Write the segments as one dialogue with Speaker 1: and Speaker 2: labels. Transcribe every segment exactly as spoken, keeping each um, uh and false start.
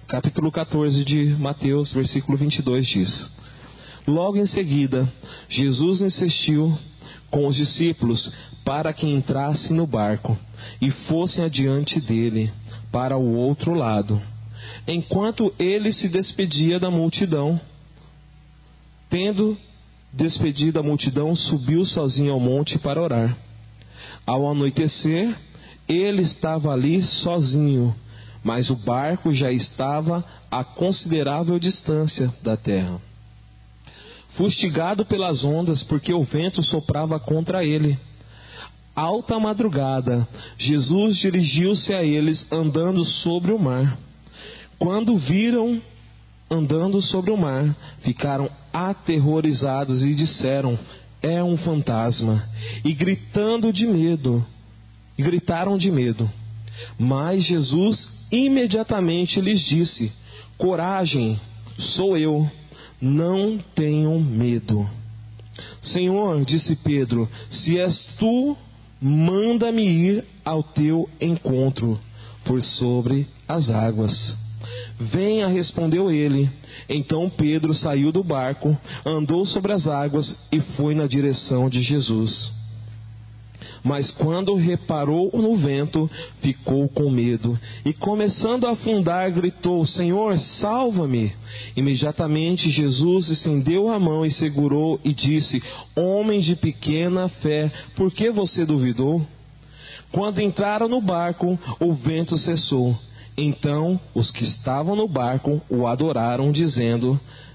Speaker 1: capítulo catorze de Mateus, versículo vinte e dois diz: Logo em seguida, Jesus insistiu com os discípulos para que entrassem no barco e fossem adiante dele para o outro lado, enquanto ele se despedia da multidão. Tendo despedido a multidão, subiu sozinho ao monte para orar. Ao anoitecer, ele estava ali sozinho, mas o barco já estava a considerável distância da terra, fustigado pelas ondas, porque o vento soprava contra ele. Alta madrugada, Jesus dirigiu-se a eles andando sobre o mar. Quando viram andando sobre o mar, ficaram aterrorizados e disseram: é um fantasma, e gritando de medo, e gritaram de medo. Mas Jesus imediatamente lhes disse: coragem, sou eu, não tenham medo. Senhor, disse Pedro, se és tu, manda-me ir ao teu encontro por sobre as águas. Venha, respondeu ele. Então Pedro saiu do barco, andou sobre as águas e foi na direção de Jesus. Mas quando reparou no vento, ficou com medo e, começando a afundar, gritou: Senhor, salva-me! Imediatamente Jesus estendeu a mão e segurou e disse: Homem de pequena fé, por que você duvidou? Quando entraram no barco, o vento cessou. Então os que estavam no barco o adoraram, dizendo: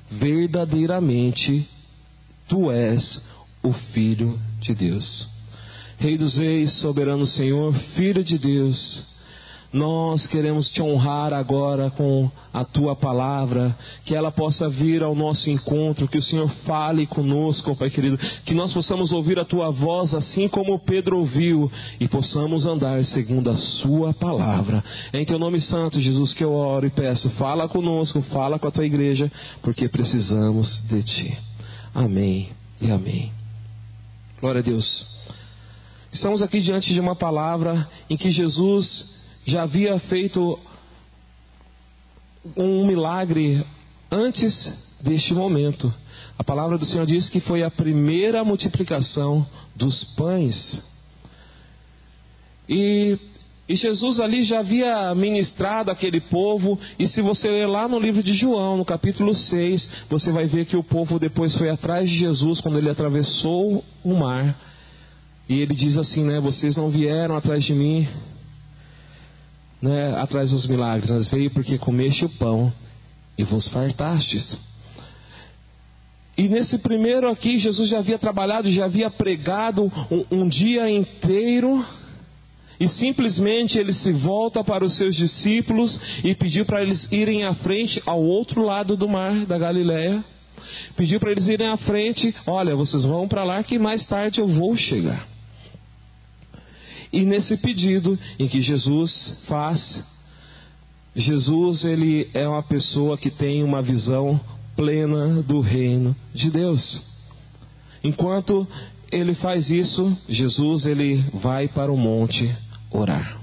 Speaker 1: verdadeiramente tu és o Filho de Deus. Rei dos Reis, soberano Senhor, Filho de Deus, nós queremos te honrar agora com a tua palavra, que ela possa vir ao nosso encontro, que o Senhor fale conosco, Pai querido, que nós possamos ouvir a tua voz assim como Pedro ouviu e possamos andar segundo a sua palavra. É em teu nome santo, Jesus, que eu oro e peço, fala conosco, fala com a tua igreja, porque precisamos de ti. Amém e amém. Glória a Deus. Estamos aqui diante de uma palavra em que Jesus já havia feito um milagre antes deste momento. A palavra do Senhor diz que foi a primeira multiplicação dos pães. E, e Jesus ali já havia ministrado aquele povo. E se você ler lá no livro de João, no capítulo seis, você vai ver que o povo depois foi atrás de Jesus quando ele atravessou o mar. E ele diz assim, né? Vocês não vieram atrás de mim, né, atrás dos milagres, mas veio porque comeste o pão e vos fartastes. E nesse primeiro aqui, Jesus já havia trabalhado, já havia pregado um, um dia inteiro. E simplesmente ele se volta para os seus discípulos e pediu para eles irem à frente ao outro lado do mar da Galileia. Pediu para eles irem à frente: olha, vocês vão para lá que mais tarde eu vou chegar. E nesse pedido em que Jesus faz, Jesus ele é uma pessoa que tem uma visão plena do reino de Deus. Enquanto ele faz isso, Jesus ele vai para o monte orar.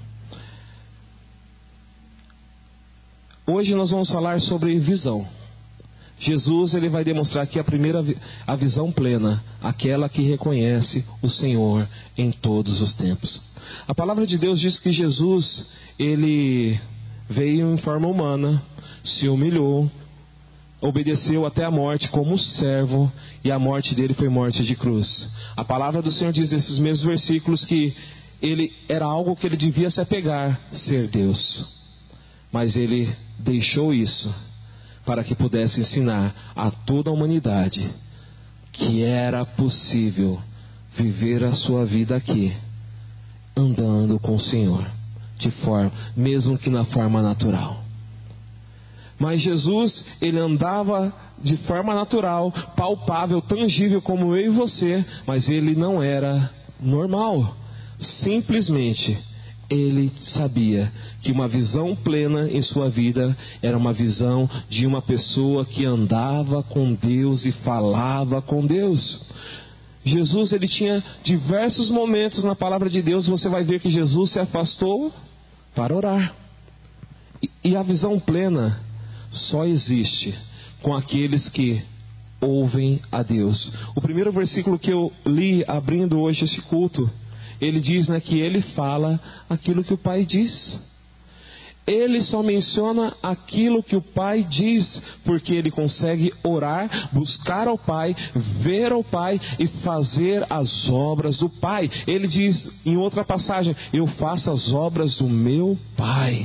Speaker 1: Hoje nós vamos falar sobre visão. Jesus ele vai demonstrar aqui a primeira a visão plena, aquela que reconhece o Senhor em todos os tempos. A palavra de Deus diz que Jesus ele veio em forma humana, se humilhou, obedeceu até a morte como servo, e a morte dele foi morte de cruz. A palavra do Senhor diz nesses mesmos versículos que ele era algo que ele devia se apegar, ser Deus, mas ele deixou isso para que pudesse ensinar a toda a humanidade que era possível viver a sua vida aqui, andando com o Senhor, de forma, mesmo que na forma natural. Mas Jesus, ele andava de forma natural, palpável, tangível como eu e você, mas ele não era normal. Simplesmente ele sabia que uma visão plena em sua vida era uma visão de uma pessoa que andava com Deus e falava com Deus. Jesus ele tinha diversos momentos na palavra de Deus. Você vai ver que Jesus se afastou para orar. E, e a visão plena só existe com aqueles que ouvem a Deus. O primeiro versículo que eu li abrindo hoje esse culto, ele diz, né, que ele fala aquilo que o Pai diz. Ele só menciona aquilo que o Pai diz, porque ele consegue orar, buscar ao Pai, ver ao Pai e fazer as obras do Pai. Ele diz em outra passagem: eu faço as obras do meu Pai.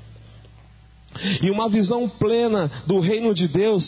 Speaker 1: E uma visão plena do reino de Deus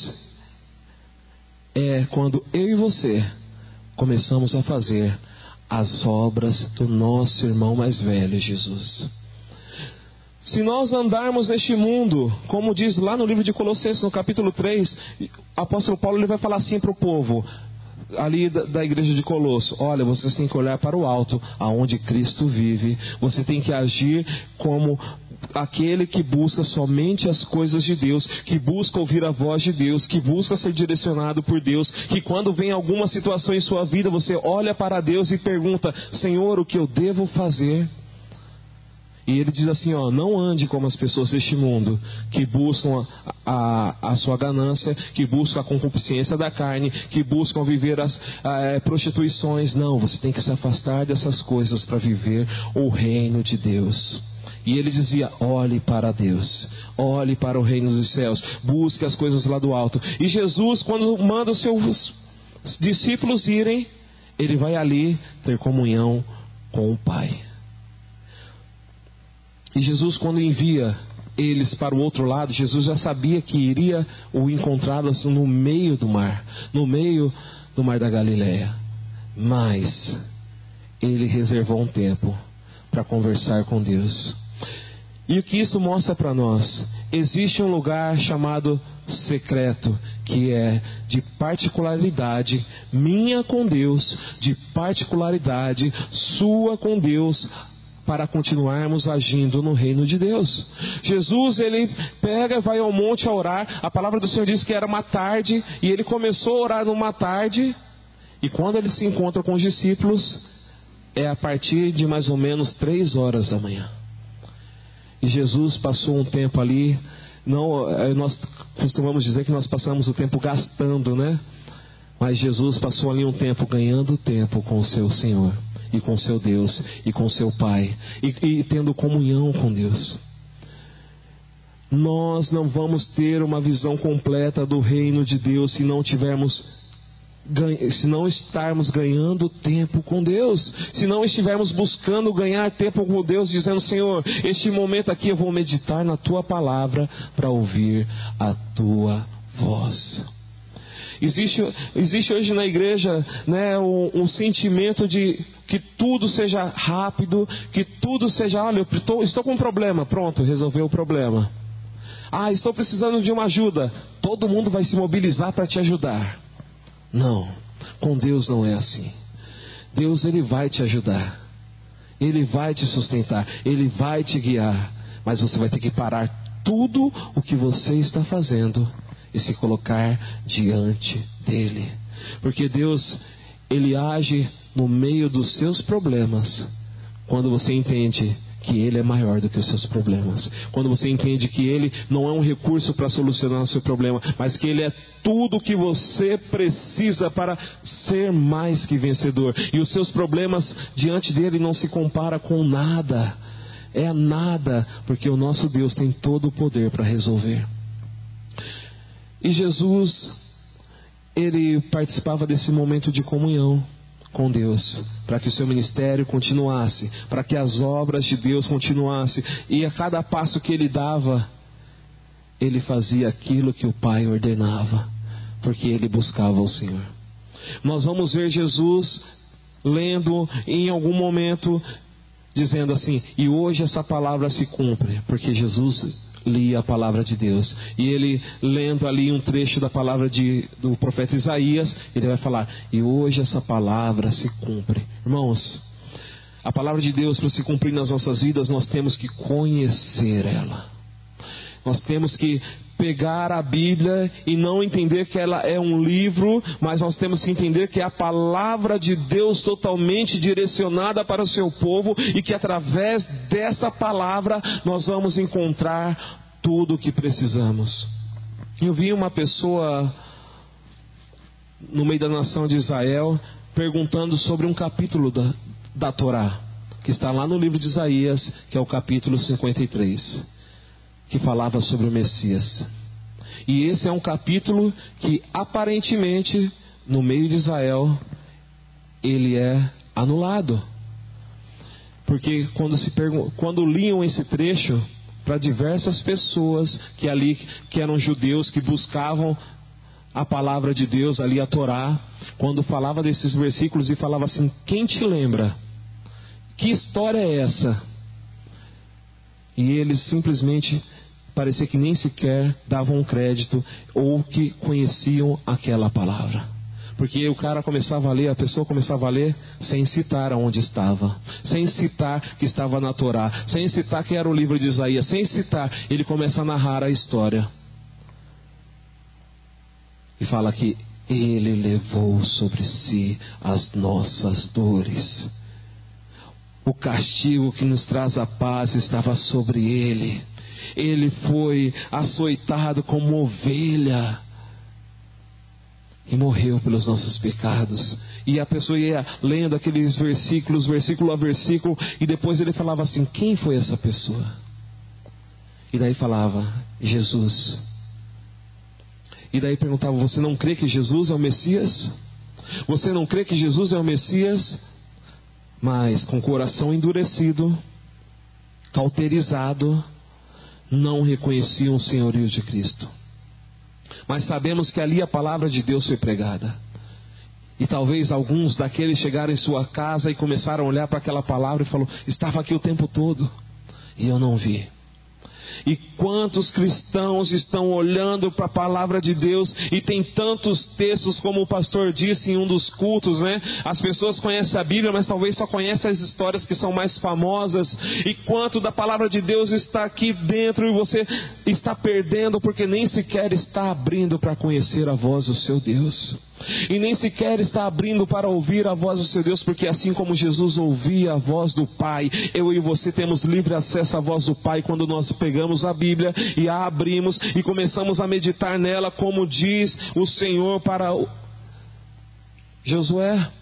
Speaker 1: é quando eu e você começamos a fazer as obras do nosso irmão mais velho, Jesus. Se nós andarmos neste mundo, como diz lá no livro de Colossenses, no capítulo três, o apóstolo Paulo ele vai falar assim para o povo, ali da, da igreja de Colosso: olha, vocês têm que olhar para o alto, aonde Cristo vive. Você tem que agir como aquele que busca somente as coisas de Deus, que busca ouvir a voz de Deus, que busca ser direcionado por Deus, que quando vem alguma situação em sua vida, você olha para Deus e pergunta: Senhor, o que eu devo fazer? E ele diz assim, ó: não ande como as pessoas deste mundo, que buscam a, a, a sua ganância, que buscam a concupiscência da carne, que buscam viver as a, prostituições. Não, você tem que se afastar dessas coisas para viver o reino de Deus. E ele dizia: olhe para Deus, olhe para o reino dos céus, busque as coisas lá do alto. E Jesus, quando manda os seus discípulos irem, ele vai ali ter comunhão com o Pai. E Jesus, quando envia eles para o outro lado, Jesus já sabia que iria o encontrá-los no meio do mar, no meio do mar da Galileia. Mas ele reservou um tempo para conversar com Deus. E o que isso mostra para nós? Existe um lugar chamado secreto, que é de particularidade minha com Deus, de particularidade sua com Deus, para continuarmos agindo no reino de Deus. Jesus, ele pega, vai ao monte a orar. A palavra do Senhor diz que era uma tarde, e ele começou a orar numa tarde, e quando ele se encontra com os discípulos, é a partir de mais ou menos três horas da manhã. E Jesus passou um tempo ali. Não, nós costumamos dizer que nós passamos o tempo gastando, né? Mas Jesus passou ali um tempo ganhando tempo com o seu Senhor, e com seu Deus, e com seu Pai, e, e tendo comunhão com Deus. Nós não vamos ter uma visão completa do reino de Deus se não tivermos, se não estarmos ganhando tempo com Deus, se não estivermos buscando ganhar tempo com Deus, dizendo: Senhor, este momento aqui eu vou meditar na Tua palavra para ouvir a Tua voz. Existe, existe hoje na igreja, né, um, um sentimento de que tudo seja rápido, que tudo seja: olha, eu estou, estou com um problema, pronto, resolveu o problema. Ah, estou precisando de uma ajuda, todo mundo vai se mobilizar para te ajudar. Não, com Deus não é assim. Deus, ele vai te ajudar, ele vai te sustentar, ele vai te guiar, mas você vai ter que parar tudo o que você está fazendo e se colocar diante dele. Porque Deus, ele age no meio dos seus problemas, quando você entende que ele é maior do que os seus problemas, quando você entende que ele não é um recurso para solucionar o seu problema, mas que ele é tudo o que você precisa para ser mais que vencedor, e os seus problemas diante dele não se compara com nada, é nada, porque o nosso Deus tem todo o poder para resolver. E Jesus, ele participava desse momento de comunhão com Deus, para que o seu ministério continuasse, para que as obras de Deus continuassem, e a cada passo que ele dava, ele fazia aquilo que o Pai ordenava, porque ele buscava o Senhor. Nós vamos ver Jesus lendo em algum momento, dizendo assim: e hoje essa palavra se cumpre, porque Jesus lia a palavra de Deus, e ele lendo ali um trecho da palavra de, do profeta Isaías, ele vai falar: e hoje essa palavra se cumpre. Irmãos, a palavra de Deus, para se cumprir nas nossas vidas, nós temos que conhecer ela. Nós temos que pegar a Bíblia e não entender que ela é um livro, mas nós temos que entender que é a palavra de Deus totalmente direcionada para o seu povo, e que através dessa palavra nós vamos encontrar tudo o que precisamos. Eu vi uma pessoa no meio da nação de Israel perguntando sobre um capítulo da, da Torá, que está lá no livro de Isaías, que é o capítulo cinquenta e três, que falava sobre o Messias. E esse é um capítulo que aparentemente no meio de Israel ele é anulado, porque quando, se pergun- quando liam esse trecho para diversas pessoas que ali que eram judeus, que buscavam a palavra de Deus ali, a Torá, quando falava desses versículos e falava assim: quem te lembra? Que história é essa? E eles simplesmente parecia que nem sequer davam um crédito ou que conheciam aquela palavra, porque o cara começava a ler, a pessoa começava a ler sem citar aonde estava, sem citar que estava na Torá, sem citar que era o livro de Isaías, sem citar, ele começa a narrar a história e fala que ele levou sobre si as nossas dores, o castigo que nos traz a paz estava sobre ele, ele foi açoitado como ovelha e morreu pelos nossos pecados. E a pessoa ia lendo aqueles versículos, versículo a versículo, e depois ele falava assim: quem foi essa pessoa? E daí falava: Jesus. E daí perguntava: você não crê que Jesus é o Messias? Você não crê que Jesus é o Messias? Mas com o coração endurecido, cauterizado, não reconheciam o senhorio de Cristo. Mas sabemos que ali a palavra de Deus foi pregada. E talvez alguns daqueles chegaram em sua casa e começaram a olhar para aquela palavra e falaram: estava aqui o tempo todo e eu não vi. E quantos cristãos estão olhando para a palavra de Deus e tem tantos textos, como o pastor disse em um dos cultos, né? As pessoas conhecem a Bíblia, mas talvez só conhecem as histórias que são mais famosas. E quanto da palavra de Deus está aqui dentro e você está perdendo porque nem sequer está abrindo para conhecer a voz do seu Deus. E nem sequer está abrindo para ouvir a voz do seu Deus, porque assim como Jesus ouvia a voz do Pai, eu e você temos livre acesso à voz do Pai quando nós pegamos a Bíblia e a abrimos e começamos a meditar nela, como diz o Senhor para o Josué: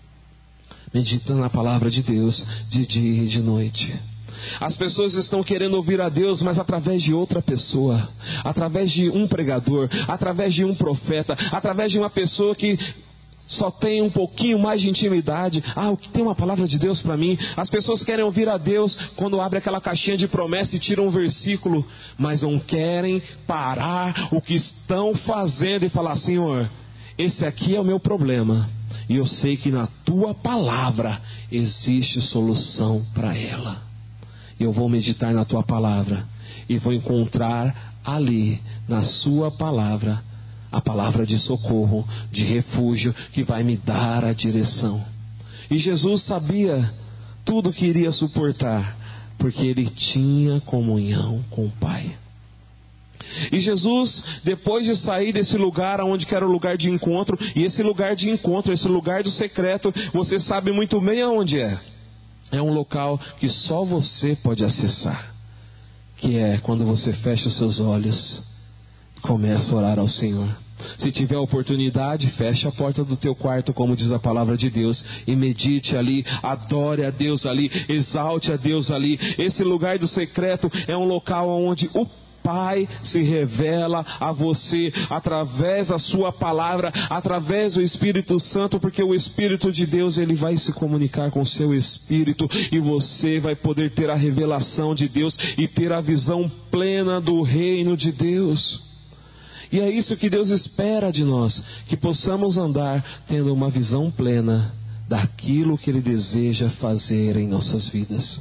Speaker 1: medita na palavra de Deus de dia e de noite. As pessoas estão querendo ouvir a Deus, mas através de outra pessoa, através de um pregador, através de um profeta, através de uma pessoa que só tem um pouquinho mais de intimidade. Ah, o que tem uma palavra de Deus para mim? As pessoas querem ouvir a Deus quando abre aquela caixinha de promessa e tira um versículo, mas não querem parar o que estão fazendo e falar: Senhor, esse aqui é o meu problema, e eu sei que na tua palavra existe solução para ela. Eu vou meditar na tua palavra e vou encontrar ali na sua palavra a palavra de socorro, de refúgio, que vai me dar a direção. E Jesus sabia tudo que iria suportar, porque ele tinha comunhão com o Pai. E Jesus, depois de sair desse lugar onde que era o lugar de encontro, e esse lugar de encontro, esse lugar do secreto, você sabe muito bem aonde é. É um local que só você pode acessar, que é quando você fecha os seus olhos e começa a orar ao Senhor. Se tiver oportunidade, feche a porta do teu quarto, como diz a palavra de Deus, e medite ali, adore a Deus ali, exalte a Deus ali. Esse lugar do secreto é um local onde o Pai se revela a você através da sua palavra, através do Espírito Santo, porque o Espírito de Deus, ele vai se comunicar com o seu espírito e você vai poder ter a revelação de Deus e ter a visão plena do reino de Deus. E é isso que Deus espera de nós, que possamos andar tendo uma visão plena daquilo que Ele deseja fazer em nossas vidas.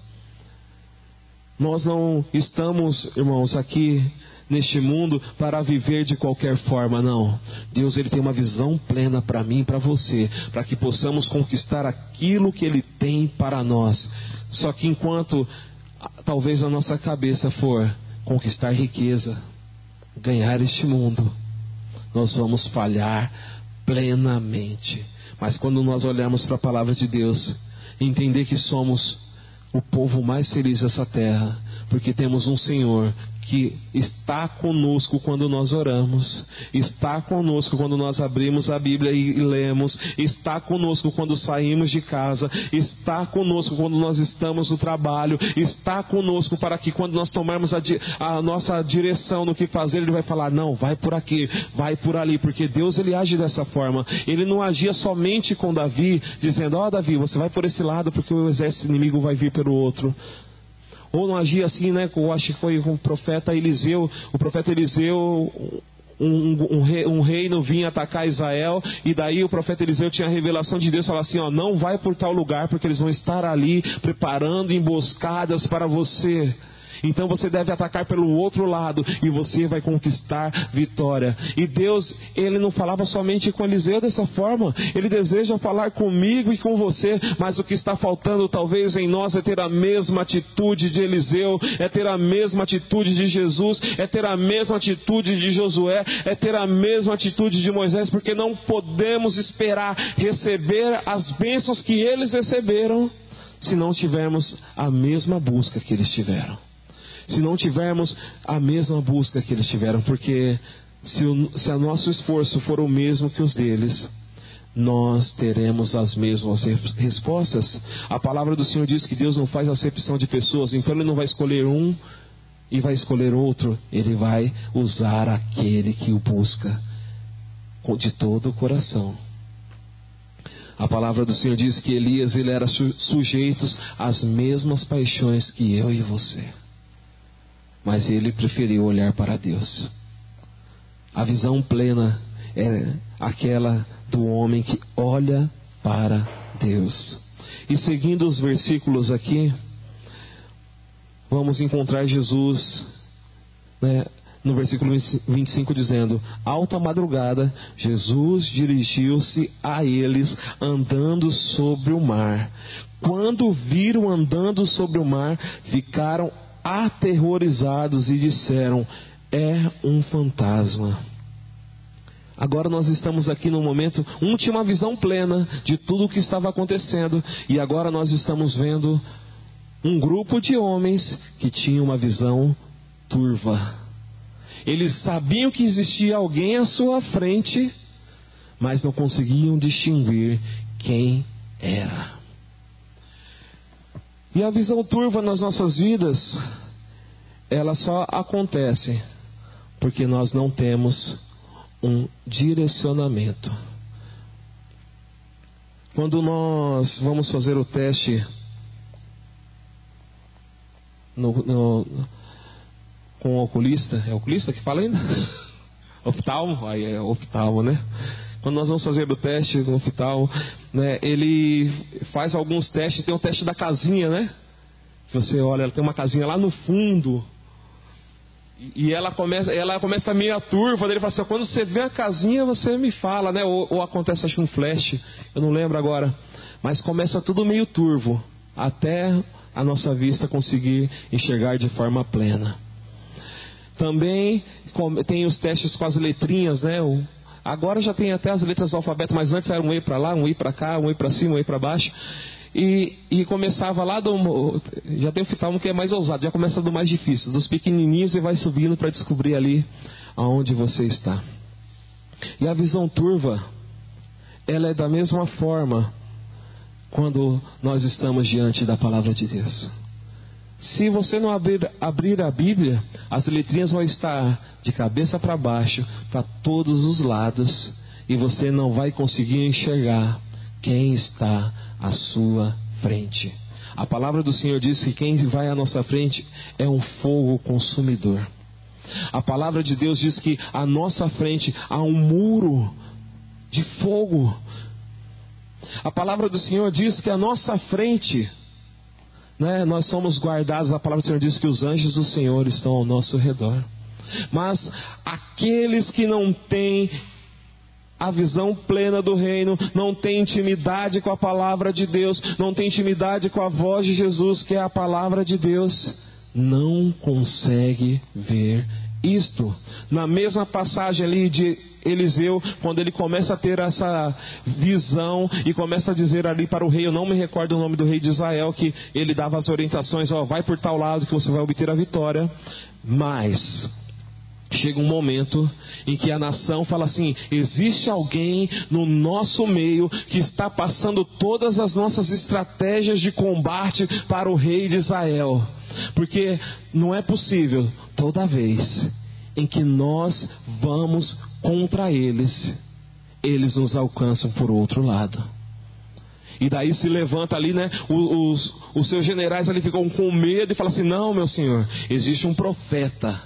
Speaker 1: Nós não estamos, irmãos, aqui neste mundo para viver de qualquer forma, não. Deus, ele tem uma visão plena para mim e para você, para que possamos conquistar aquilo que Ele tem para nós. Só que enquanto talvez a nossa cabeça for conquistar riqueza, ganhar este mundo, nós vamos falhar plenamente. Mas quando nós olharmos para a palavra de Deus, entender que somos o povo mais feliz dessa terra, porque temos um Senhor que está conosco quando nós oramos, está conosco quando nós abrimos a Bíblia e lemos, está conosco quando saímos de casa, está conosco quando nós estamos no trabalho, está conosco para que quando nós tomarmos a, a nossa direção no que fazer, Ele vai falar, não, vai por aqui, vai por ali, porque Deus Ele age dessa forma. Ele não agia somente com Davi, dizendo, ó oh, Davi, você vai por esse lado porque o exército inimigo vai vir pelo outro. Ou não agia assim, né? Eu acho que foi com o profeta Eliseu. O profeta Eliseu, um, um, um, rei, um reino vinha atacar Israel. E daí o profeta Eliseu tinha a revelação de Deus. Falava assim, ó, não vai por tal lugar, porque eles vão estar ali preparando emboscadas para você. Então você deve atacar pelo outro lado e você vai conquistar vitória. E Deus, Ele não falava somente com Eliseu dessa forma. Ele deseja falar comigo e com você. Mas o que está faltando talvez em nós é ter a mesma atitude de Eliseu, é ter a mesma atitude de Jesus, é ter a mesma atitude de Josué, é ter a mesma atitude de Moisés, porque não podemos esperar receber as bênçãos que eles receberam se não tivermos a mesma busca que eles tiveram. Se não tivermos a mesma busca que eles tiveram, porque se o se a nosso esforço for o mesmo que os deles, nós teremos as mesmas respostas. A palavra do Senhor diz que Deus não faz acepção de pessoas, então Ele não vai escolher um e vai escolher outro. Ele vai usar aquele que o busca de todo o coração. A palavra do Senhor diz que Elias ele era sujeito às mesmas paixões que eu e você. Mas ele preferiu olhar para Deus. A visão plena é aquela do homem que olha para Deus. E seguindo os versículos aqui, vamos encontrar Jesus, né, no versículo vinte e cinco dizendo, alta madrugada, Jesus dirigiu-se a eles andando sobre o mar. Quando viram andando sobre o mar, ficaram aterrorizados e disseram, é um fantasma. Agora nós estamos aqui no momento, um tinha uma visão plena de tudo o que estava acontecendo, e agora nós estamos vendo um grupo de homens que tinham uma visão turva. Eles sabiam que existia alguém à sua frente, mas não conseguiam distinguir quem era. E a visão turva nas nossas vidas, ela só acontece porque nós não temos um direcionamento. Quando nós vamos fazer o teste no, no, com o oculista, é oculista que fala ainda? Oftalmo? Aí é oftalmo, né? Quando nós vamos fazer o teste no oftalmo, né, ele faz alguns testes, tem o teste da casinha, né? Você olha, ela tem uma casinha lá no fundo. E ela começa, ela começa meio turva, ele fala assim, quando você vê a casinha, você me fala, né? Ou, ou acontece acho um flash, eu não lembro agora. Mas começa tudo meio turvo, até a nossa vista conseguir enxergar de forma plena. Também tem os testes com as letrinhas, né? Agora já tem até as letras do alfabeto, mas antes era um E para lá, um E para cá, um E para cima, um E para baixo. E, e começava lá do... Já tem o oftalmo que é mais ousado, já começa do mais difícil, dos pequenininhos, e vai subindo para descobrir ali aonde você está. E a visão turva, ela é da mesma forma quando nós estamos diante da palavra de Deus. Se você não abrir, abrir a Bíblia, as letrinhas vão estar de cabeça para baixo, para todos os lados, e você não vai conseguir enxergar quem está à sua frente. A palavra do Senhor diz que quem vai à nossa frente é um fogo consumidor. A palavra de Deus diz que à nossa frente há um muro de fogo. A palavra do Senhor diz que à nossa frente, né, nós somos guardados. A palavra do Senhor diz que os anjos do Senhor estão ao nosso redor. Mas aqueles que não têm a visão plena do reino, não têm intimidade com a palavra de Deus, não têm intimidade com a voz de Jesus, que é a palavra de Deus, não consegue ver isto na mesma passagem ali de Eliseu, quando ele começa a ter essa visão e começa a dizer ali para o rei, eu não me recordo o nome do rei de Israel, que ele dava as orientações, ó, vai por tal lado que você vai obter a vitória. Mas chega um momento em que a nação fala assim, existe alguém no nosso meio que está passando todas as nossas estratégias de combate para o rei de Israel, porque não é possível, toda vez em que nós vamos contra eles, eles nos alcançam por outro lado. E daí se levanta ali, né, os, os seus generais ali ficam com medo e falam assim, não, meu senhor, existe um profeta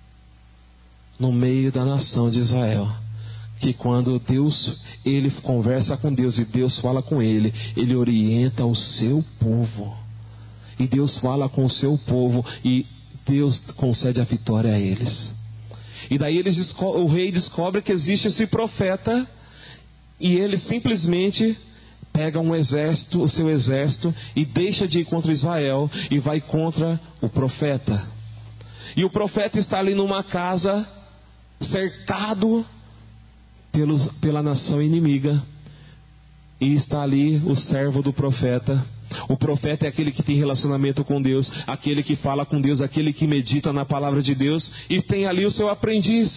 Speaker 1: no meio da nação de Israel, que quando Deus, ele conversa com Deus e Deus fala com ele, ele orienta o seu povo, e Deus fala com o seu povo e Deus concede a vitória a eles. E daí eles, o rei descobre que existe esse profeta, e ele simplesmente pega um exército, o seu exército, e deixa de ir contra Israel e vai contra o profeta. E o profeta está ali numa casa, cercado pelos, pela nação inimiga, e está ali o servo do profeta. O profeta é aquele que tem relacionamento com Deus, aquele que fala com Deus, aquele que medita na palavra de Deus, e tem ali o seu aprendiz,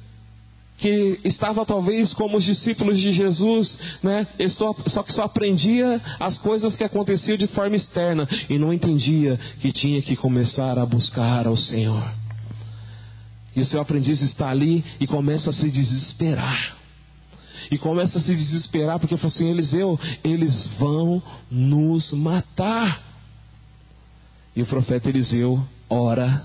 Speaker 1: que estava talvez como os discípulos de Jesus, né? Só, só que só aprendia as coisas que aconteciam de forma externa, e não entendia que tinha que começar a buscar ao Senhor. E o seu aprendiz está ali e começa a se desesperar. E começa a se desesperar porque falou assim, Eliseu, eles vão nos matar. E o profeta Eliseu ora.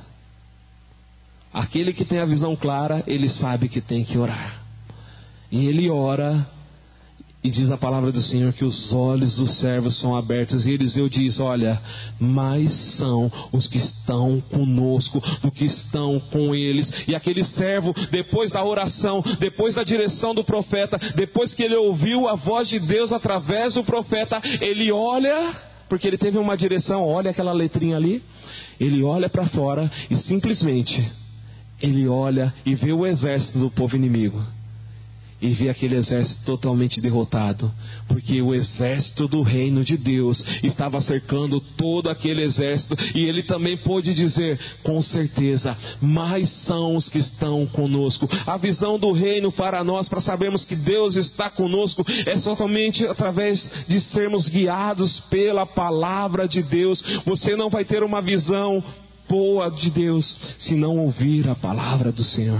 Speaker 1: Aquele que tem a visão clara, ele sabe que tem que orar. E ele ora, e diz a palavra do Senhor que os olhos dos servos são abertos. E Eliseu diz, olha, mais são os que estão conosco do que estão com eles. E aquele servo, depois da oração, depois da direção do profeta, depois que ele ouviu a voz de Deus através do profeta, ele olha, porque ele teve uma direção, olha aquela letrinha ali, ele olha para fora e simplesmente ele olha e vê o exército do povo inimigo. E vê aquele exército totalmente derrotado, porque o exército do reino de Deus estava cercando todo aquele exército. E ele também pôde dizer, com certeza, mais são os que estão conosco. A visão do reino para nós, para sabermos que Deus está conosco, é totalmente através de sermos guiados pela palavra de Deus. Você não vai ter uma visão boa de Deus se não ouvir a palavra do Senhor,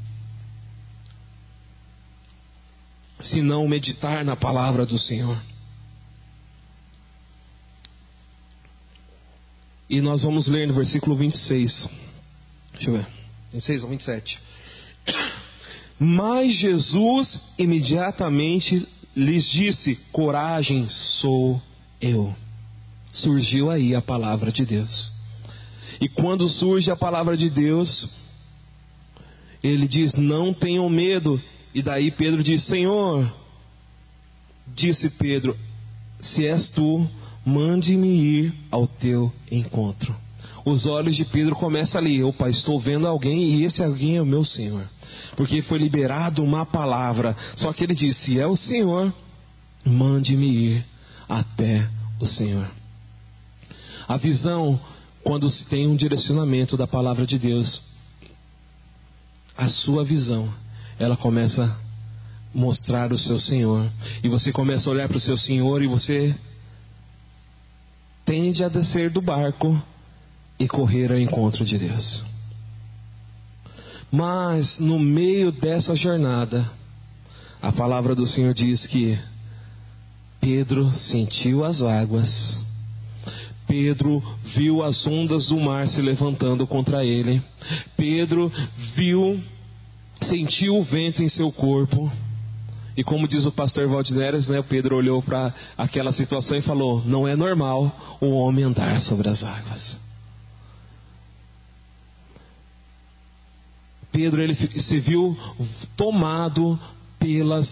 Speaker 1: se não meditar na palavra do Senhor. E nós vamos ler no versículo vinte e seis. Deixa eu ver. vinte e seis ou vinte e sete. Mas Jesus imediatamente lhes disse, coragem, sou eu. Surgiu aí a palavra de Deus. E quando surge a palavra de Deus, ele diz, não tenham medo. E daí Pedro diz, Senhor, disse Pedro, se és tu, mande-me ir ao teu encontro. Os olhos de Pedro começam ali, opa, estou vendo alguém e esse alguém é o meu Senhor. Porque foi liberado uma palavra. Só que ele disse, se é o Senhor, mande-me ir até o Senhor. A visão, quando se tem um direcionamento da palavra de Deus, a sua visão, ela começa a mostrar o seu Senhor. E você começa a olhar para o seu Senhor e você tende a descer do barco e correr ao encontro de Deus. Mas no meio dessa jornada, a palavra do Senhor diz que Pedro sentiu as águas. Pedro viu as ondas do mar se levantando contra ele. Pedro viu, sentiu o vento em seu corpo. E como diz o pastor Valdineres, né, Pedro olhou para aquela situação e falou, não é normal o homem andar sobre as águas. Pedro, ele se viu tomado pelas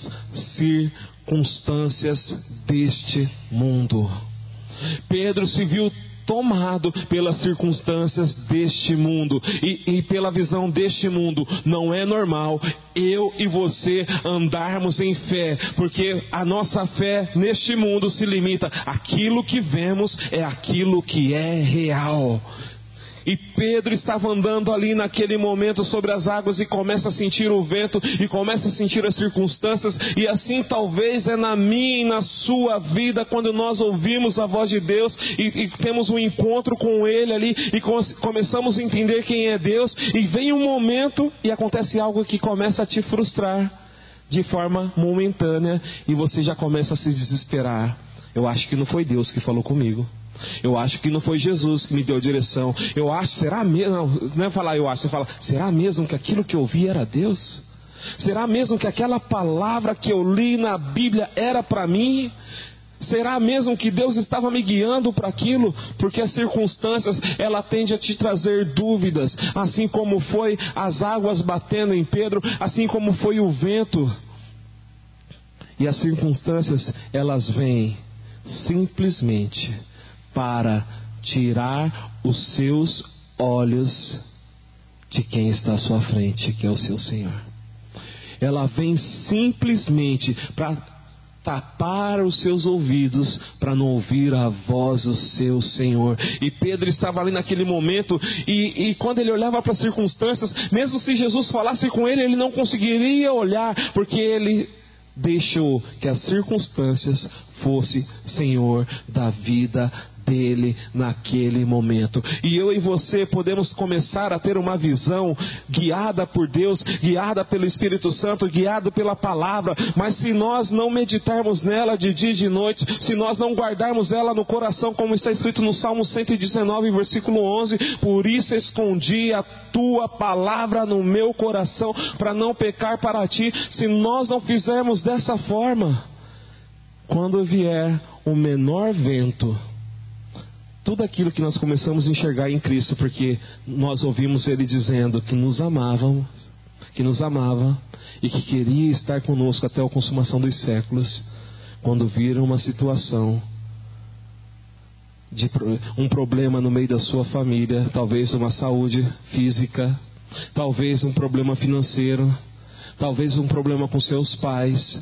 Speaker 1: circunstâncias deste mundo. Pedro se viu tomado pelas circunstâncias deste mundo e, e pela visão deste mundo. Não é normal eu e você andarmos em fé, porque a nossa fé neste mundo se limita àquilo que vemos, é aquilo que é real. E Pedro estava andando ali naquele momento sobre as águas e começa a sentir o vento e começa a sentir as circunstâncias. E assim talvez é na minha e na sua vida, quando nós ouvimos a voz de Deus e, e temos um encontro com Ele ali e com, começamos a entender quem é Deus, e vem um momento e acontece algo que começa a te frustrar de forma momentânea e você já começa a se desesperar. Eu acho que não foi Deus que falou comigo. Eu acho que não foi Jesus que me deu direção. Eu acho, será mesmo? Não, não é falar eu acho, você fala, será mesmo que aquilo que eu vi era Deus? Será mesmo que aquela palavra que eu li na Bíblia era para mim? Será mesmo que Deus estava me guiando para aquilo? Porque as circunstâncias, ela tende a te trazer dúvidas, assim como foi as águas batendo em Pedro, assim como foi o vento. E as circunstâncias, elas vêm simplesmente para tirar os seus olhos de quem está à sua frente, que é o seu Senhor. Ela vem simplesmente para tapar os seus ouvidos, para não ouvir a voz do seu Senhor. E Pedro estava ali naquele momento, e, e quando ele olhava para as circunstâncias, mesmo se Jesus falasse com ele, ele não conseguiria olhar, porque ele deixou que as circunstâncias fosse Senhor da vida dele naquele momento. E eu e você podemos começar a ter uma visão guiada por Deus, guiada pelo Espírito Santo, guiada pela palavra, mas se nós não meditarmos nela de dia e de noite, se nós não guardarmos ela no coração, como está escrito no Salmo cento e dezenove, versículo onze, por isso escondi a tua palavra no meu coração, para não pecar para ti. Se nós não fizermos dessa forma, quando vier o menor vento, tudo aquilo que nós começamos a enxergar em Cristo, porque nós ouvimos Ele dizendo que nos amavam, que nos amava e que queria estar conosco até a consumação dos séculos. Quando viram uma situação de um problema no meio da sua família, talvez uma saúde física, talvez um problema financeiro, talvez um problema com seus pais,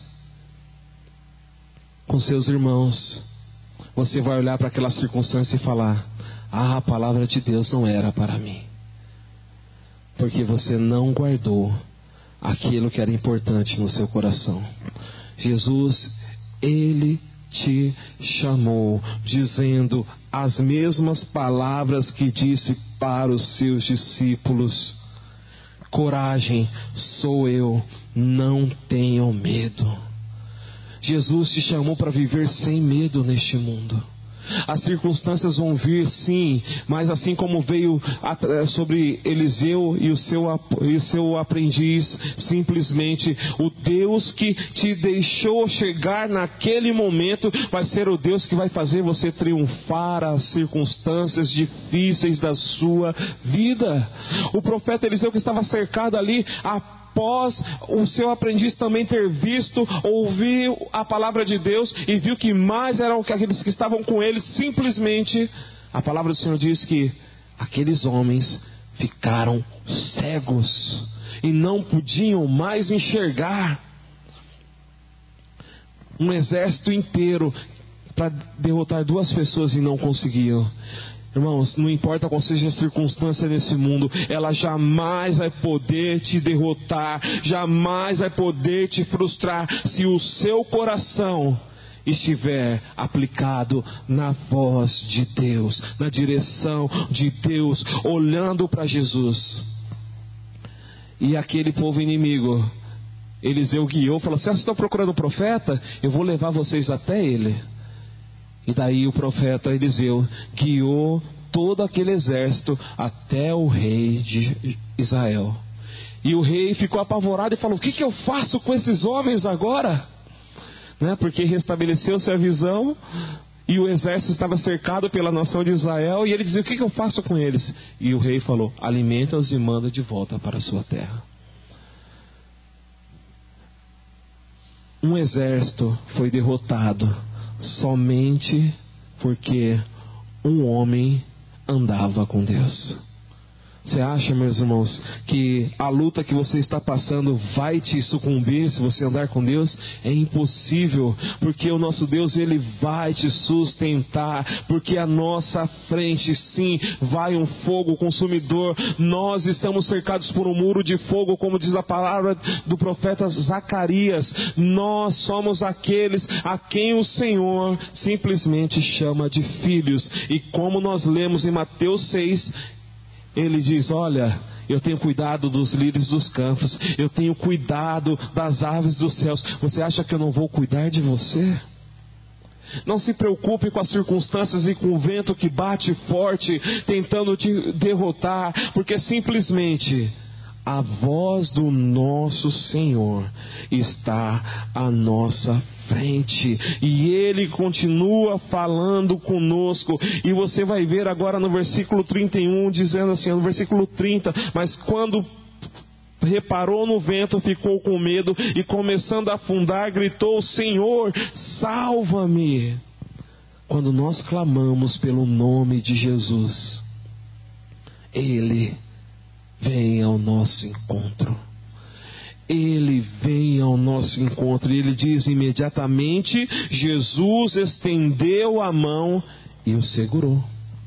Speaker 1: com seus irmãos, você vai olhar para aquela circunstância e falar: ah, a palavra de Deus não era para mim, porque você não guardou aquilo que era importante no seu coração. Jesus, Ele te chamou, dizendo as mesmas palavras que disse para os seus discípulos: coragem, sou eu, não tenham medo. Jesus te chamou para viver sem medo neste mundo. As circunstâncias vão vir, sim, mas assim como veio sobre Eliseu e o seu, e o seu aprendiz, simplesmente o Deus que te deixou chegar naquele momento vai ser o Deus que vai fazer você triunfar as circunstâncias difíceis da sua vida. O profeta Eliseu, que estava cercado ali, a após o seu aprendiz também ter visto, ouviu a palavra de Deus e viu que mais eram que aqueles que estavam com ele, simplesmente a palavra do Senhor diz que aqueles homens ficaram cegos e não podiam mais enxergar. Um exército inteiro para derrotar duas pessoas e não conseguiam. Irmãos, não importa qual seja a circunstância nesse mundo, ela jamais vai poder te derrotar, jamais vai poder te frustrar, se o seu coração estiver aplicado na voz de Deus, na direção de Deus, olhando para Jesus. E aquele povo inimigo, Eliseu guiou, falou assim: vocês estão procurando o profeta? Eu vou levar vocês até ele. E daí o profeta Eliseu guiou todo aquele exército até o rei de Israel. E o rei ficou apavorado e falou: o que, que eu faço com esses homens agora? Né? Porque restabeleceu-se a visão e o exército estava cercado pela nação de Israel. E ele dizia: o que, que eu faço com eles? E o rei falou: alimenta-os e manda de volta para a sua terra. Um exército foi derrotado somente porque um homem andava com Deus. Você acha, meus irmãos, que a luta que você está passando vai te sucumbir se você andar com Deus? É impossível, porque o nosso Deus, Ele vai te sustentar, porque à nossa frente, sim, vai um fogo consumidor. Nós estamos cercados por um muro de fogo, como diz a palavra do profeta Zacarias. Nós somos aqueles a quem o Senhor simplesmente chama de filhos. E como nós lemos em Mateus seis, Ele diz: olha, eu tenho cuidado dos lírios dos campos, eu tenho cuidado das aves dos céus. Você acha que eu não vou cuidar de você? Não se preocupe com as circunstâncias e com o vento que bate forte, tentando te derrotar, porque simplesmente a voz do nosso Senhor está à nossa frente, e Ele continua falando conosco. E você vai ver agora no versículo trinta e um, dizendo assim, no versículo trinta: mas quando reparou no vento, ficou com medo, e começando a afundar, gritou: Senhor, salva-me. Quando nós clamamos pelo nome de Jesus, Ele vem ao nosso encontro. Ele vem ao nosso encontro. E Ele diz: imediatamente Jesus estendeu a mão e o segurou.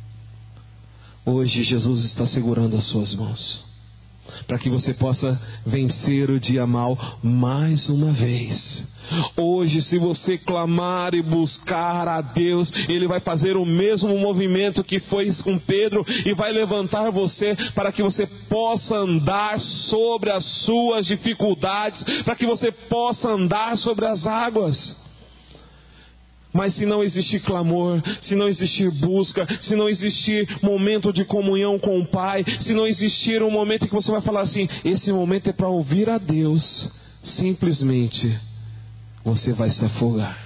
Speaker 1: Hoje Jesus está segurando as suas mãos, para que você possa vencer o dia mau mais uma vez. Hoje, se você clamar e buscar a Deus, Ele vai fazer o mesmo movimento que fez com Pedro, e vai levantar você para que você possa andar sobre as suas dificuldades, para que você possa andar sobre as águas. Mas se não existir clamor, se não existir busca, se não existir momento de comunhão com o Pai, se não existir um momento que você vai falar assim: esse momento é para ouvir a Deus, simplesmente você vai se afogar.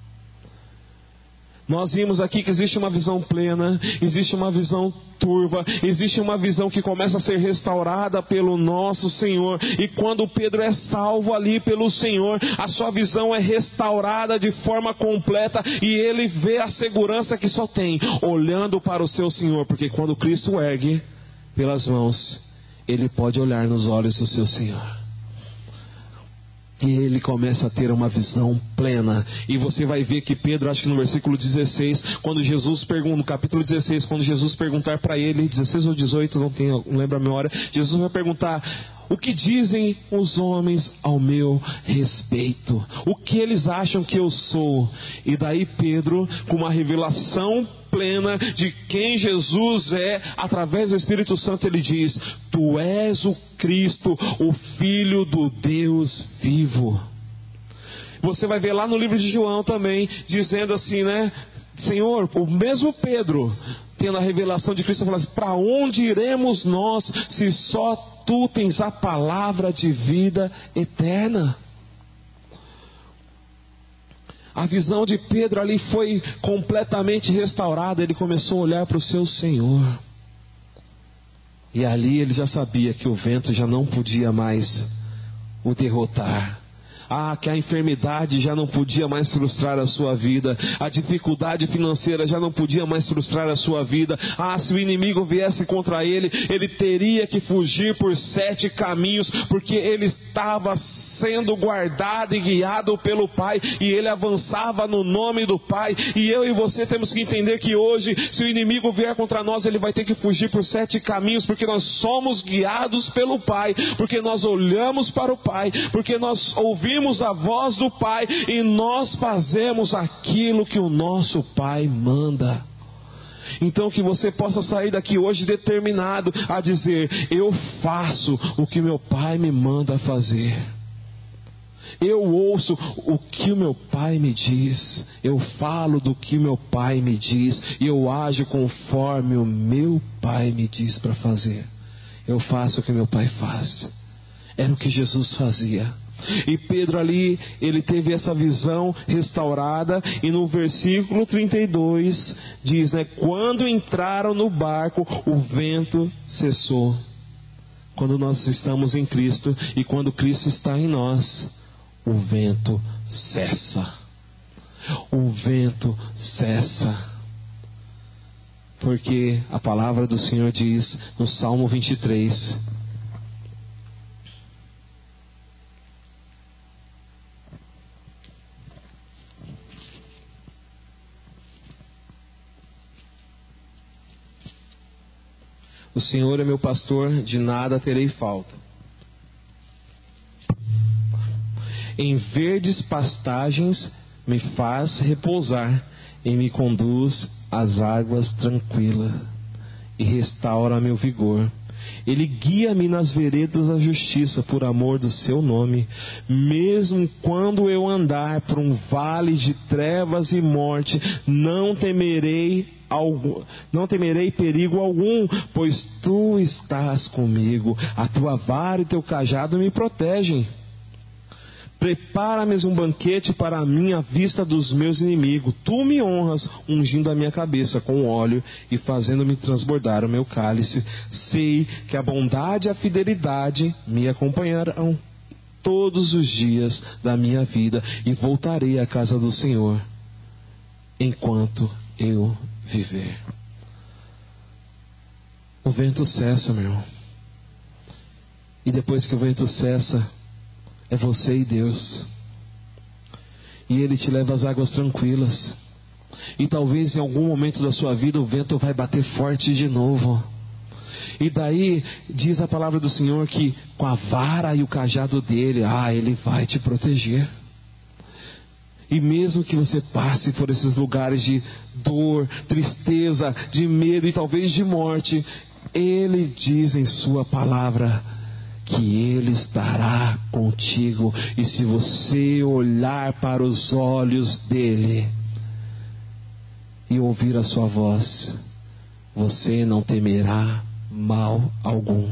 Speaker 1: Nós vimos aqui que existe uma visão plena, existe uma visão turva, existe uma visão que começa a ser restaurada pelo nosso Senhor. E quando Pedro é salvo ali pelo Senhor, a sua visão é restaurada de forma completa, e ele vê a segurança que só tem olhando para o seu Senhor. Porque quando Cristo ergue pelas mãos, ele pode olhar nos olhos do seu Senhor. E ele começa a ter uma visão plena. E você vai ver que Pedro, acho que no versículo dezesseis, quando Jesus pergunta, no capítulo dezesseis, quando Jesus perguntar para ele, dezesseis ou dezoito, não, tenho, não lembro a memória, Jesus vai perguntar: o que dizem os homens ao meu respeito? O que eles acham que eu sou? E daí Pedro, com uma revelação plena de quem Jesus é, através do Espírito Santo, ele diz: tu és o Cristo, o Filho do Deus vivo. Você vai ver lá no livro de João também, dizendo assim, né? Senhor, o mesmo Pedro, tendo a revelação de Cristo, fala assim: para onde iremos nós, se só tu tens a palavra de vida eterna? A visão de Pedro ali foi completamente restaurada. Ele começou a olhar para o seu Senhor. E ali ele já sabia que o vento já não podia mais o derrotar. Ah, que a enfermidade já não podia mais frustrar a sua vida. A dificuldade financeira já não podia mais frustrar a sua vida. Ah, se o inimigo viesse contra ele, ele teria que fugir por sete caminhos, porque ele estava sendo guardado e guiado pelo Pai, e ele avançava no nome do Pai. E eu e você temos que entender que hoje, se o inimigo vier contra nós, ele vai ter que fugir por sete caminhos, porque nós somos guiados pelo Pai, porque nós olhamos para o Pai, porque nós ouvimos a voz do Pai, e nós fazemos aquilo que o nosso Pai manda. Então que você possa sair daqui hoje determinado a dizer: eu faço o que meu Pai me manda fazer. Eu ouço o que o meu Pai me diz, eu falo do que o meu Pai me diz, e eu ajo conforme o meu Pai me diz para fazer. Eu faço o que meu Pai faz. Era o que Jesus fazia. E Pedro ali, ele teve essa visão restaurada, e no versículo trinta e dois diz, né, quando entraram no barco, o vento cessou. Quando nós estamos em Cristo, e quando Cristo está em nós, o vento cessa. O vento cessa. Porque a palavra do Senhor diz no Salmo vinte e três: o Senhor é meu pastor, de nada terei falta. Em verdes pastagens me faz repousar, e me conduz às águas tranquilas, e restaura meu vigor. Ele guia-me nas veredas da justiça, por amor do seu nome. Mesmo quando eu andar por um vale de trevas e morte, não temerei algum, não temerei perigo algum, pois tu estás comigo. A tua vara e teu cajado me protegem. Prepara-me um banquete para a minha vista dos meus inimigos. Tu me honras, ungindo a minha cabeça com óleo e fazendo-me transbordar o meu cálice. Sei que a bondade e a fidelidade me acompanharão todos os dias da minha vida, e voltarei à casa do Senhor enquanto eu viver. O vento cessa, meu irmão. E depois que o vento cessa, é você e Deus. E Ele te leva às águas tranquilas. E talvez em algum momento da sua vida o vento vai bater forte de novo. E daí diz a palavra do Senhor que com a vara e o cajado dele, ah, Ele vai te proteger. E mesmo que você passe por esses lugares de dor, tristeza, de medo e talvez de morte, Ele diz em sua palavra que Ele estará contigo. E se você olhar para os olhos dele e ouvir a sua voz, você não temerá mal algum.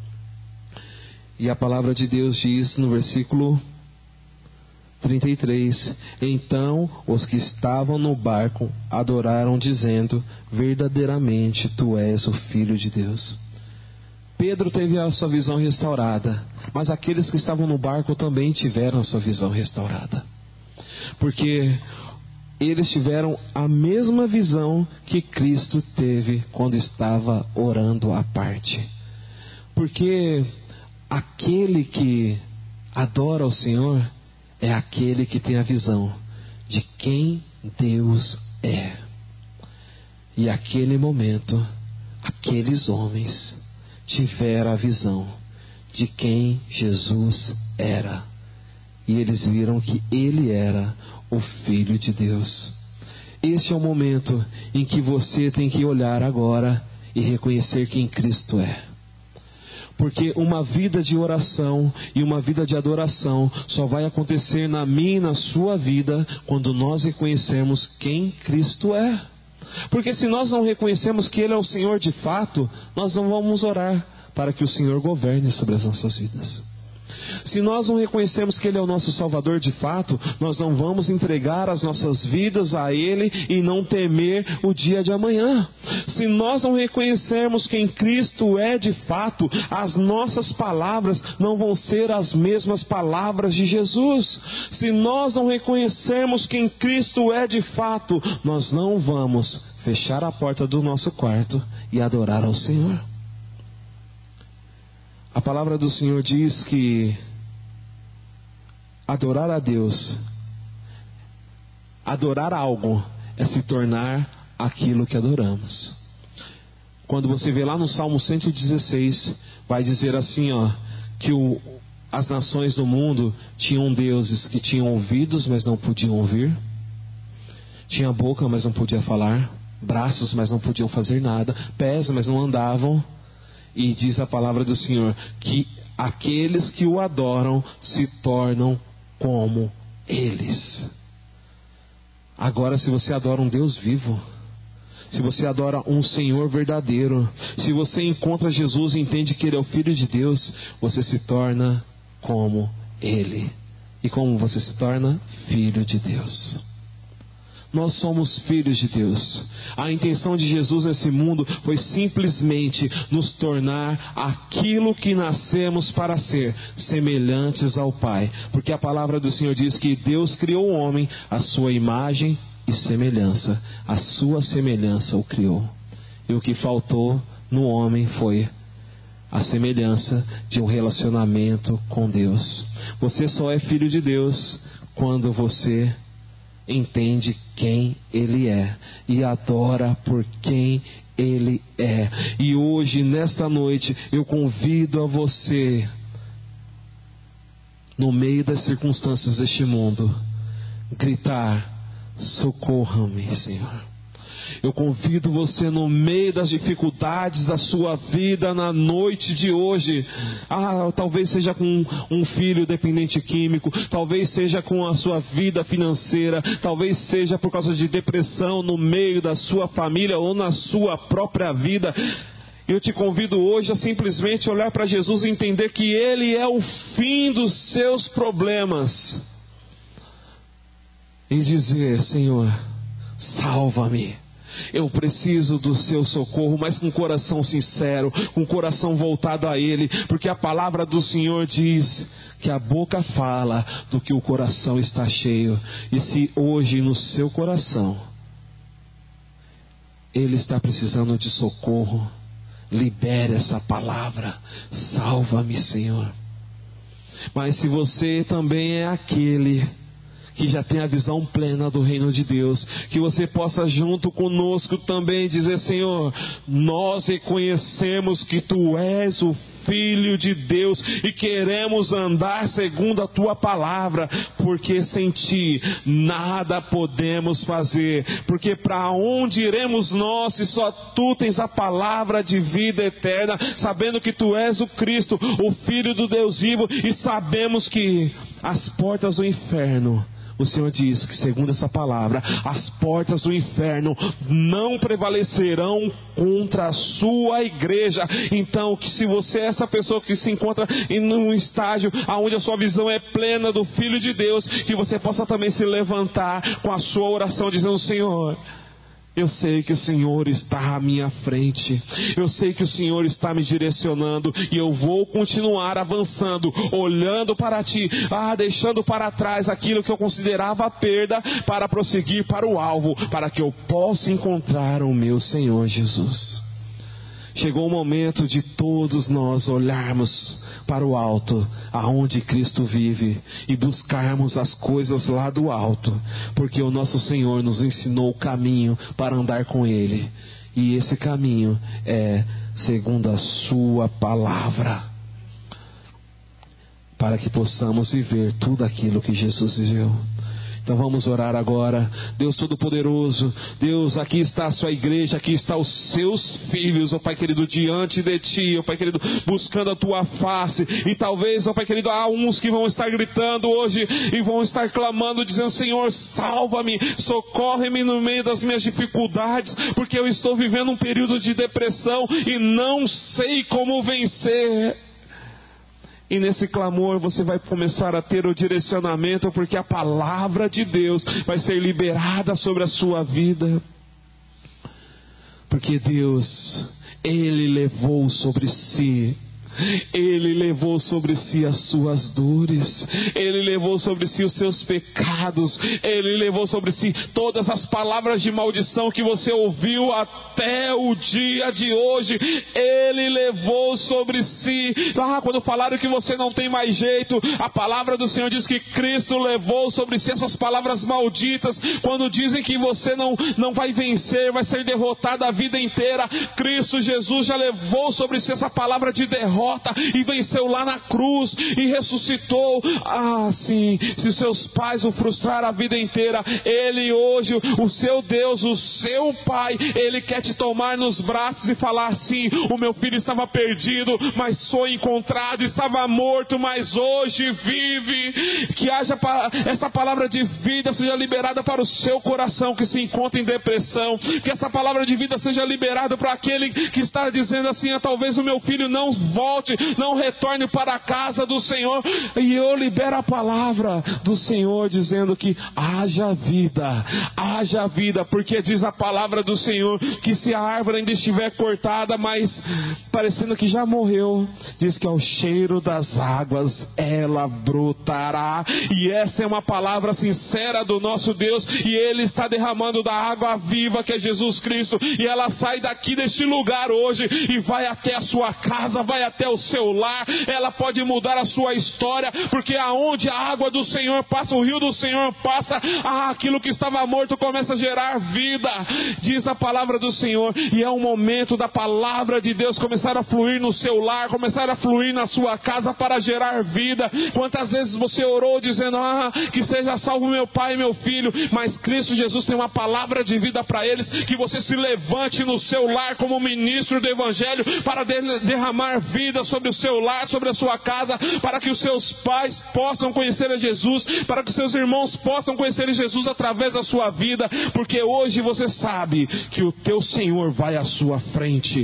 Speaker 1: E a palavra de Deus diz no versículo trinta e três: então os que estavam no barco adoraram, dizendo: verdadeiramente tu és o Filho de Deus. Pedro teve a sua visão restaurada, mas aqueles que estavam no barco também tiveram a sua visão restaurada, porque eles tiveram a mesma visão que Cristo teve quando estava orando à parte. Porque aquele que adora o Senhor é aquele que tem a visão de quem Deus é. E aquele momento, aqueles homens tiveram a visão de quem Jesus era, e eles viram que Ele era o Filho de Deus. Este é o momento em que você tem que olhar agora e reconhecer quem Cristo é. Porque uma vida de oração e uma vida de adoração só vai acontecer na minha e na sua vida quando nós reconhecermos quem Cristo é. Porque se nós não reconhecemos que Ele é o Senhor de fato, nós não vamos orar para que o Senhor governe sobre as nossas vidas. Se nós não reconhecemos que Ele é o nosso Salvador de fato, nós não vamos entregar as nossas vidas a Ele e não temer o dia de amanhã. Se nós não reconhecermos quem Cristo é de fato, as nossas palavras não vão ser as mesmas palavras de Jesus. Se nós não reconhecermos quem Cristo é de fato, nós não vamos fechar a porta do nosso quarto e adorar ao Senhor. A palavra do Senhor diz que adorar a Deus, adorar algo, é se tornar aquilo que adoramos. Quando você vê lá no Salmo cento e dezesseis, vai dizer assim, ó, que o, as nações do mundo tinham deuses que tinham ouvidos, mas não podiam ouvir, tinha boca, mas não podia falar, braços, mas não podiam fazer nada, pés, mas não andavam. E diz a palavra do Senhor que aqueles que o adoram se tornam como eles. Agora, se você adora um Deus vivo, se você adora um Senhor verdadeiro, se você encontra Jesus e entende que Ele é o Filho de Deus, você se torna como Ele. E como você se torna? Filho de Deus. Nós somos filhos de Deus. A intenção de Jesus nesse mundo foi simplesmente nos tornar aquilo que nascemos para ser, semelhantes ao Pai. Porque a palavra do Senhor diz que Deus criou o homem à sua imagem e semelhança. A sua semelhança o criou. E o que faltou no homem foi a semelhança de um relacionamento com Deus. Você só é filho de Deus quando você entende quem Ele é e adora por quem Ele é. E hoje, nesta noite, eu convido a você, no meio das circunstâncias deste mundo, gritar: socorra-me, Senhor. Eu convido você, no meio das dificuldades da sua vida, na noite de hoje, ah, talvez seja com um filho dependente químico, talvez seja com a sua vida financeira, talvez seja por causa de depressão no meio da sua família ou na sua própria vida. Eu te convido hoje a simplesmente olhar para Jesus e entender que Ele é o fim dos seus problemas e dizer: Senhor, salva-me. Eu preciso do seu socorro, mas com coração sincero, com coração voltado a Ele, porque a palavra do Senhor diz que a boca fala do que o coração está cheio. E se hoje no seu coração Ele está precisando de socorro, libere essa palavra: salva-me, Senhor. Mas se você também é aquele que já tem a visão plena do reino de Deus, que você possa junto conosco também dizer: Senhor, nós reconhecemos que Tu és o Filho de Deus e queremos andar segundo a Tua palavra, porque sem Ti nada podemos fazer, porque para onde iremos nós se só Tu tens a palavra de vida eterna, sabendo que Tu és o Cristo, o Filho do Deus vivo, e sabemos que as portas do inferno, o Senhor diz que, segundo essa palavra, as portas do inferno não prevalecerão contra a sua igreja. Então, que se você é essa pessoa que se encontra em um estágio onde a sua visão é plena do Filho de Deus, que você possa também se levantar com a sua oração, dizendo: Senhor, eu sei que o Senhor está à minha frente, eu sei que o Senhor está me direcionando, e eu vou continuar avançando, olhando para Ti, ah, deixando para trás aquilo que eu considerava perda, para prosseguir para o alvo, para que eu possa encontrar o meu Senhor Jesus. Chegou o momento de todos nós olharmos para o alto, aonde Cristo vive, e buscarmos as coisas lá do alto, porque o nosso Senhor nos ensinou o caminho para andar com Ele, e esse caminho é segundo a Sua palavra, para que possamos viver tudo aquilo que Jesus viveu. Então vamos orar agora. Deus Todo-Poderoso, Deus, aqui está a sua igreja, aqui está os seus filhos, ó Pai querido, diante de Ti, ó Pai querido, buscando a Tua face. E talvez, ó Pai querido, há uns que vão estar gritando hoje e vão estar clamando, dizendo: Senhor, salva-me, socorre-me no meio das minhas dificuldades, porque eu estou vivendo um período de depressão e não sei como vencer. E nesse clamor você vai começar a ter o direcionamento, porque a palavra de Deus vai ser liberada sobre a sua vida. Porque Deus, Ele levou sobre si, Ele levou sobre si as suas dores, Ele levou sobre si os seus pecados, Ele levou sobre si todas as palavras de maldição que você ouviu até o dia de hoje. Ele levou sobre si. Ah, quando falaram que você não tem mais jeito, a palavra do Senhor diz que Cristo levou sobre si essas palavras malditas. Quando dizem que você não, não vai vencer, vai ser derrotado a vida inteira, Cristo Jesus já levou sobre si essa palavra de derrota e venceu lá na cruz e ressuscitou. Ah, sim, se seus pais o frustraram a vida inteira, Ele hoje, o seu Deus, o seu Pai, Ele quer te tomar nos braços e falar assim: o meu filho estava perdido, mas foi encontrado, estava morto, mas hoje vive. Que haja essa palavra de vida seja liberada para o seu coração que se encontra em depressão, que essa palavra de vida seja liberada para aquele que está dizendo assim: ah, talvez o meu filho não volte volte, não retorne para a casa do Senhor. E eu libero a palavra do Senhor dizendo que haja vida, haja vida, porque diz a palavra do Senhor que se a árvore ainda estiver cortada, mas parecendo que já morreu, diz que ao cheiro das águas ela brotará. E essa é uma palavra sincera do nosso Deus, e Ele está derramando da água viva que é Jesus Cristo, e ela sai daqui deste lugar hoje e vai até a sua casa, vai até o seu lar. Ela pode mudar a sua história, porque aonde a água do Senhor passa, o rio do Senhor passa, ah, aquilo que estava morto começa a gerar vida, diz a palavra do Senhor. E é um momento da palavra de Deus começar a fluir no seu lar, começar a fluir na sua casa para gerar vida. Quantas vezes você orou dizendo, ah, que seja salvo meu pai e meu filho, mas Cristo Jesus tem uma palavra de vida para eles, que você se levante no seu lar como ministro do Evangelho para derramar vida sobre o seu lar, sobre a sua casa, para que os seus pais possam conhecer a Jesus, para que os seus irmãos possam conhecer Jesus através da sua vida, porque hoje você sabe que o teu Senhor vai à sua frente.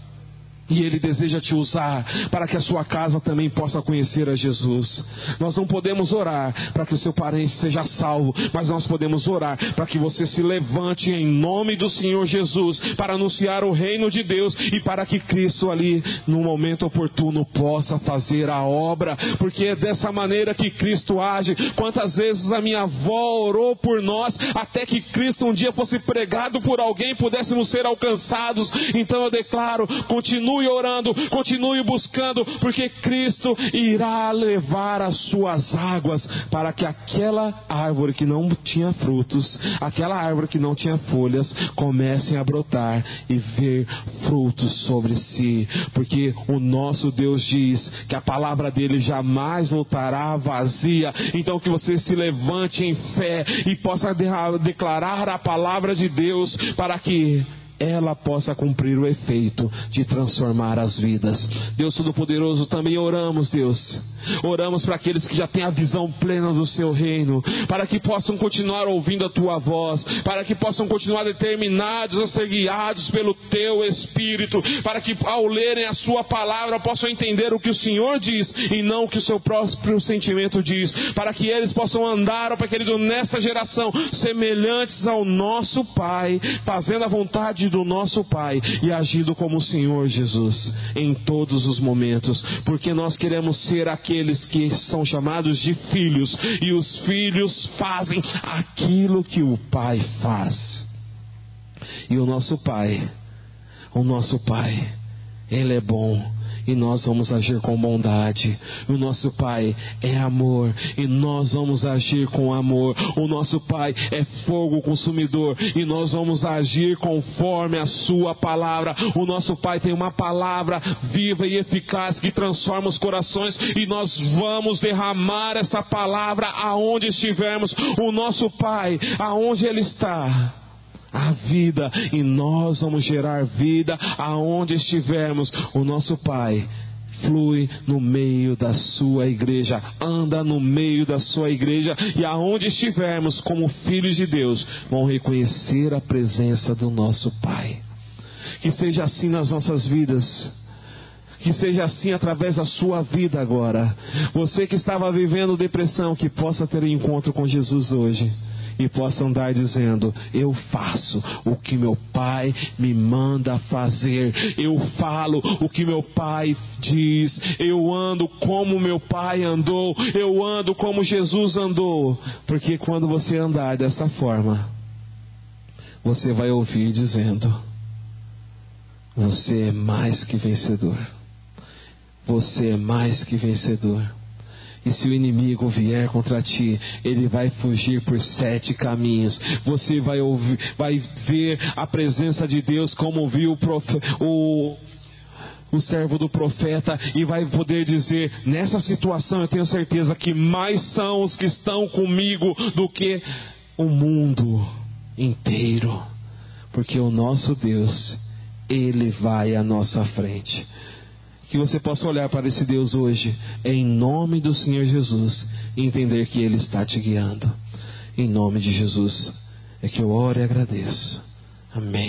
Speaker 1: E Ele deseja te usar para que a sua casa também possa conhecer a Jesus. Nós não podemos orar para que o seu parente seja salvo, mas nós podemos orar para que você se levante em nome do Senhor Jesus para anunciar o reino de Deus, e para que Cristo ali no momento oportuno possa fazer a obra, porque é dessa maneira que Cristo age. Quantas vezes a minha avó orou por nós até que Cristo um dia fosse pregado por alguém, pudéssemos ser alcançados. Então eu declaro, continue Continue orando, continue buscando, porque Cristo irá levar as suas águas para que aquela árvore que não tinha frutos, aquela árvore que não tinha folhas, comecem a brotar e ver frutos sobre si. Porque o nosso Deus diz que a palavra dele jamais voltará vazia. Então que você se levante em fé e possa declarar a palavra de Deus para que ela possa cumprir o efeito de transformar as vidas. Deus Todo-Poderoso, também oramos, Deus, oramos para aqueles que já têm a visão plena do seu reino, para que possam continuar ouvindo a tua voz, para que possam continuar determinados a ser guiados pelo teu Espírito, para que ao lerem a sua palavra possam entender o que o Senhor diz e não o que o seu próprio sentimento diz, para que eles possam andar, ó Pai querido, nessa geração semelhantes ao nosso Pai, fazendo a vontade do nosso Pai e agindo como o Senhor Jesus em todos os momentos, porque nós queremos ser aqueles que são chamados de filhos, e os filhos fazem aquilo que o Pai faz. E o nosso Pai, o nosso Pai, Ele é bom, e nós vamos agir com bondade. O nosso Pai é amor, e nós vamos agir com amor. O nosso Pai é fogo consumidor, e nós vamos agir conforme a sua palavra. O nosso Pai tem uma palavra viva e eficaz que transforma os corações, e nós vamos derramar essa palavra aonde estivermos. O nosso Pai, aonde Ele está, a vida, e nós vamos gerar vida aonde estivermos. O nosso Pai flui no meio da sua igreja, anda no meio da sua igreja, e aonde estivermos como filhos de Deus, vão reconhecer a presença do nosso Pai. Que seja assim nas nossas vidas, que seja assim através da sua vida agora. Você que estava vivendo depressão, que possa ter um encontro com Jesus hoje e possa andar dizendo: eu faço o que meu Pai me manda fazer, eu falo o que meu Pai diz, eu ando como meu Pai andou, eu ando como Jesus andou. Porque quando você andar desta forma, você vai ouvir dizendo: você é mais que vencedor, você é mais que vencedor. E se o inimigo vier contra ti, ele vai fugir por sete caminhos. Você vai ouvir, vai ver a presença de Deus como viu o, profe, o, o servo do profeta, e vai poder dizer: nessa situação eu tenho certeza que mais são os que estão comigo do que o mundo inteiro. Porque o nosso Deus, Ele vai à nossa frente. Que você possa olhar para esse Deus hoje, em nome do Senhor Jesus, e entender que Ele está te guiando. Em nome de Jesus é que eu oro e agradeço. Amém.